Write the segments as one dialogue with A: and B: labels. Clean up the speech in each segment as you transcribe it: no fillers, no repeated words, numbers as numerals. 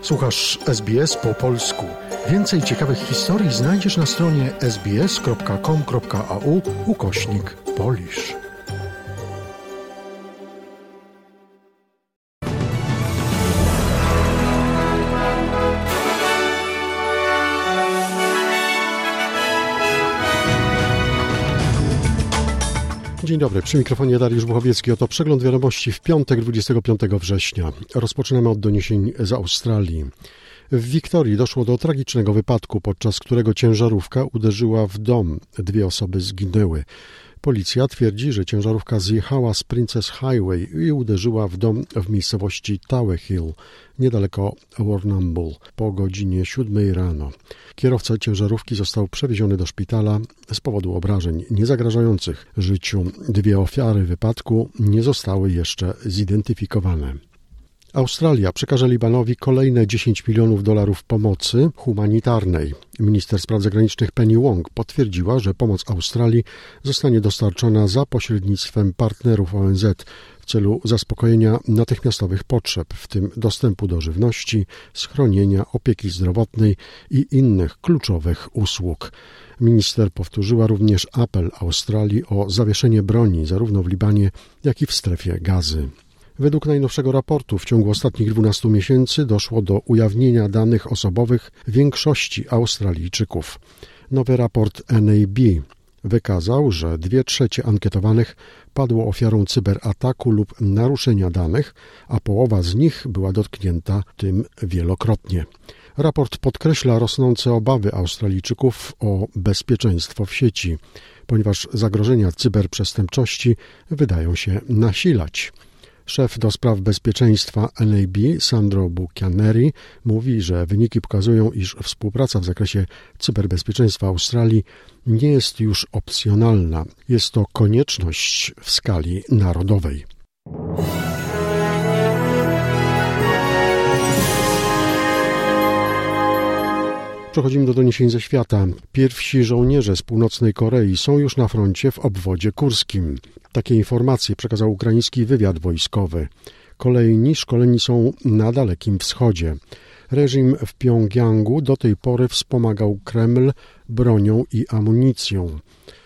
A: Słuchasz SBS po polsku. Więcej ciekawych historii znajdziesz na stronie sbs.com.au/Polish. Dzień dobry, przy mikrofonie Dariusz Buchowiecki. Oto przegląd wiadomości w piątek 25 września. Rozpoczynamy od doniesień z Australii. W Wiktorii doszło do tragicznego wypadku, podczas którego ciężarówka uderzyła w dom. 2 osoby zginęły. Policja twierdzi, że ciężarówka zjechała z Princess Highway i uderzyła w dom w miejscowości Tower Hill, niedaleko Warrnambool, po godzinie 7 rano. Kierowca ciężarówki został przewieziony do szpitala z powodu obrażeń niezagrażających życiu. 2 ofiary wypadku nie zostały jeszcze zidentyfikowane. Australia przekaże Libanowi kolejne $10 milionów pomocy humanitarnej. Minister spraw zagranicznych Penny Wong potwierdziła, że pomoc Australii zostanie dostarczona za pośrednictwem partnerów ONZ w celu zaspokojenia natychmiastowych potrzeb, w tym dostępu do żywności, schronienia, opieki zdrowotnej i innych kluczowych usług. Minister powtórzyła również apel Australii o zawieszenie broni zarówno w Libanie, jak i w strefie Gazy. Według najnowszego raportu w ciągu ostatnich 12 miesięcy doszło do ujawnienia danych osobowych większości Australijczyków. Nowy raport NAB wykazał, że 2/3 ankietowanych padło ofiarą cyberataku lub naruszenia danych, a połowa z nich była dotknięta tym wielokrotnie. Raport podkreśla rosnące obawy Australijczyków o bezpieczeństwo w sieci, ponieważ zagrożenia cyberprzestępczości wydają się nasilać. Szef do spraw bezpieczeństwa NAB, Sandro Buchaneri, mówi, że wyniki pokazują, iż współpraca w zakresie cyberbezpieczeństwa Australii nie jest już opcjonalna. Jest to konieczność w skali narodowej. Przechodzimy do doniesień ze świata. Pierwsi żołnierze z północnej Korei są już na froncie w obwodzie kurskim. Takie informacje przekazał ukraiński wywiad wojskowy. Kolejni szkoleni są na Dalekim Wschodzie. Reżim w Pjongjangu do tej pory wspomagał Kreml bronią i amunicją.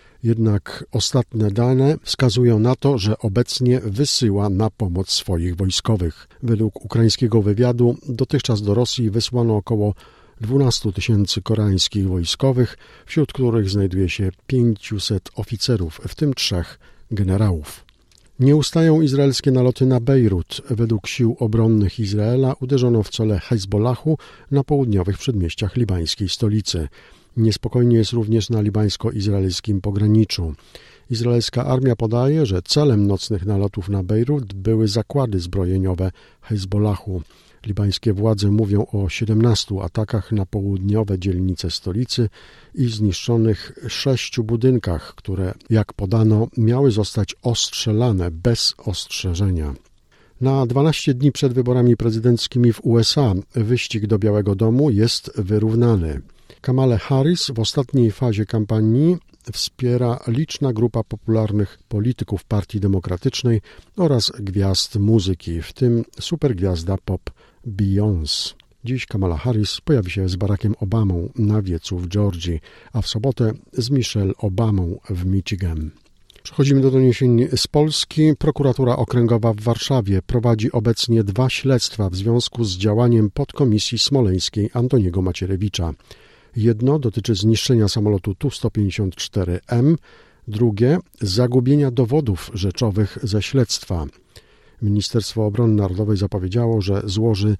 A: Jednak ostatnie dane wskazują na to, że obecnie wysyła na pomoc swoich wojskowych. Według ukraińskiego wywiadu dotychczas do Rosji wysłano około 12 000 koreańskich wojskowych, wśród których znajduje się 500 oficerów, w tym 3 generałów. Nie ustają izraelskie naloty na Bejrut. Według sił obronnych Izraela uderzono w cele Hezbollahu na południowych przedmieściach libańskiej stolicy. Niespokojnie jest również na libańsko-izraelskim pograniczu. Izraelska armia podaje, że celem nocnych nalotów na Bejrut były zakłady zbrojeniowe Hezbollahu. Libańskie władze mówią o 17 atakach na południowe dzielnice stolicy i zniszczonych 6 budynkach, które, jak podano, miały zostać ostrzelane bez ostrzeżenia. Na 12 dni przed wyborami prezydenckimi w USA wyścig do Białego Domu jest wyrównany. Kamale Harris w ostatniej fazie kampanii wspiera liczna grupa popularnych polityków Partii Demokratycznej oraz gwiazd muzyki, w tym supergwiazda pop Beyoncé. Dziś Kamala Harris pojawi się z Barackiem Obamą na wiecu w Georgii, a w sobotę z Michelle Obamą w Michigan. Przechodzimy do doniesień z Polski. Prokuratura Okręgowa w Warszawie prowadzi obecnie 2 śledztwa w związku z działaniem podkomisji smoleńskiej Antoniego Macierewicza. Jedno dotyczy zniszczenia samolotu Tu-154M, drugie zagubienia dowodów rzeczowych ze śledztwa. Ministerstwo Obrony Narodowej zapowiedziało, że złoży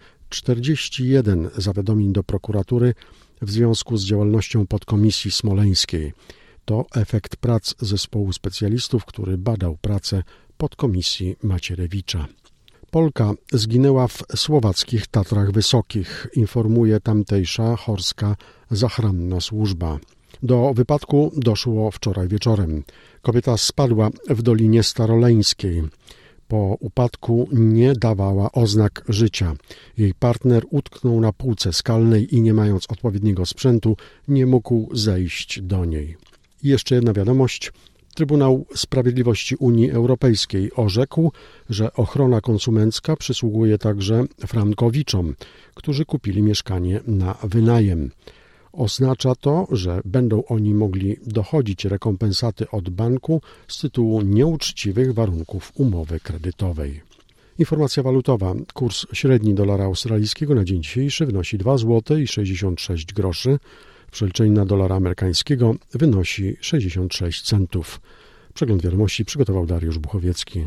A: 41 zawiadomień do prokuratury w związku z działalnością podkomisji smoleńskiej. To efekt prac zespołu specjalistów, który badał pracę podkomisji Macierewicza. Polka zginęła w słowackich Tatrach Wysokich, informuje tamtejsza chorska zachranna służba. Do wypadku doszło wczoraj wieczorem. Kobieta spadła w Dolinie Staroleńskiej. Po upadku nie dawała oznak życia. Jej partner utknął na półce skalnej i nie mając odpowiedniego sprzętu, nie mógł zejść do niej. I jeszcze jedna wiadomość. Trybunał Sprawiedliwości Unii Europejskiej orzekł, że ochrona konsumencka przysługuje także frankowiczom, którzy kupili mieszkanie na wynajem. Oznacza to, że będą oni mogli dochodzić rekompensaty od banku z tytułu nieuczciwych warunków umowy kredytowej. Informacja walutowa. Kurs średni dolara australijskiego na dzień dzisiejszy wynosi 2,66 zł. Przeliczenie na dolara amerykańskiego wynosi 66 centów. Przegląd wiadomości przygotował Dariusz Buchowiecki.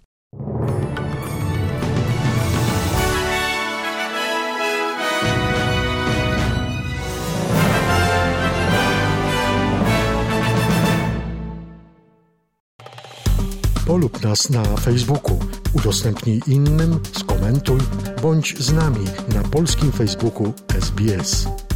A: Polub nas na Facebooku, udostępnij innym, skomentuj, bądź z nami na polskim Facebooku SBS.